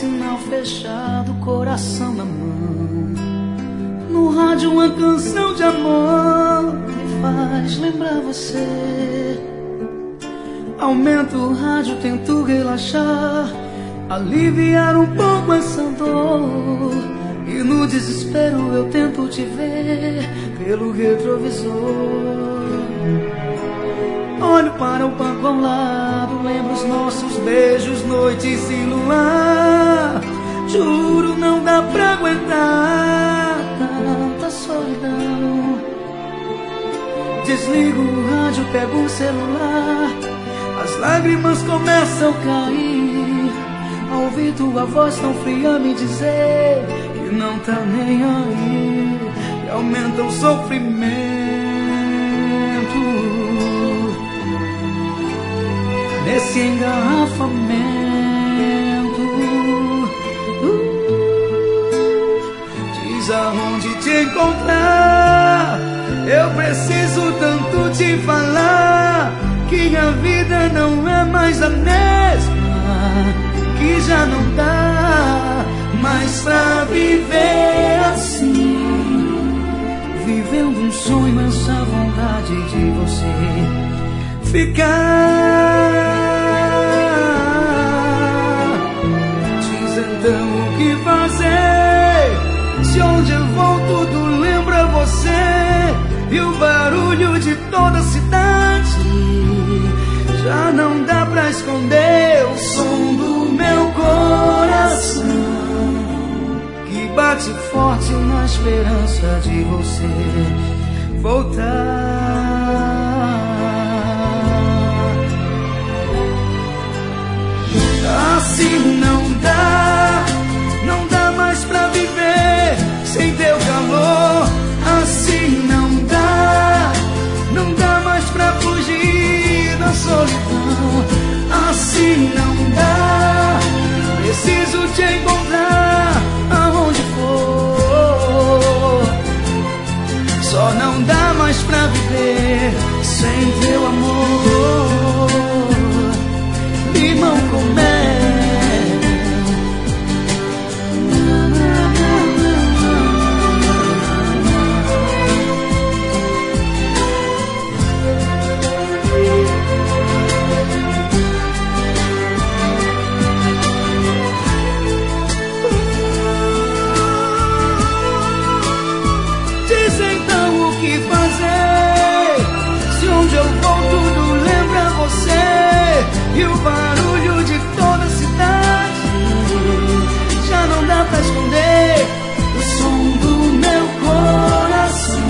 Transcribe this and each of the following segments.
sinal fechado, coração na mão. No rádio uma canção de amor me faz lembrar você. Aumento o rádio, tento relaxar, aliviar um pouco essa dor. E no desespero eu tento te ver pelo retrovisor. Olho para o banco ao lado, lembro os nossos beijos, noites e luar. Juro, não dá pra aguentar tanta solidão. Desligo o rádio, pego o celular, as lágrimas começam a cair. Ao ouvir tua voz tão fria me dizer que não tá nem aí, e aumenta o sofrimento nesse engarrafamento. Diz aonde te encontrar, eu preciso tanto te falar que a vida não é mais a mesma, que já não dá mais pra viver assim, vivendo um sonho, essa vontade de você ficar. Diz então o que fazer, se onde eu vou tudo lembra você, e o barulho de toda a cidade já não dá pra esconder o som do meu coração, que bate forte na esperança de você voltar. Assim não dá mais pra viver sem teu calor. Assim não dá mais pra fugir da solidão. Assim não dá, preciso te encontrar aonde for. Só não dá mais pra viver sem teu amor. Limão com mel. E o barulho de toda a cidade já não dá pra esconder o som do meu coração,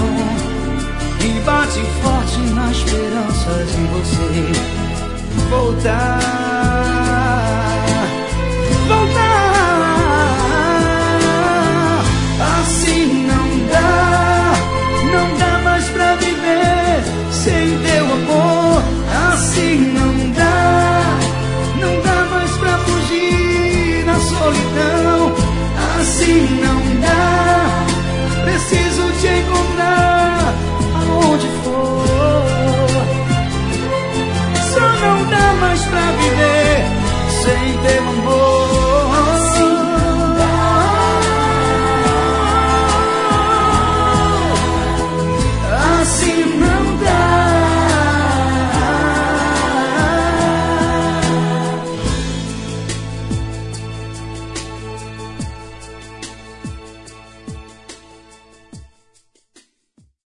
e bate forte na esperança de você voltar.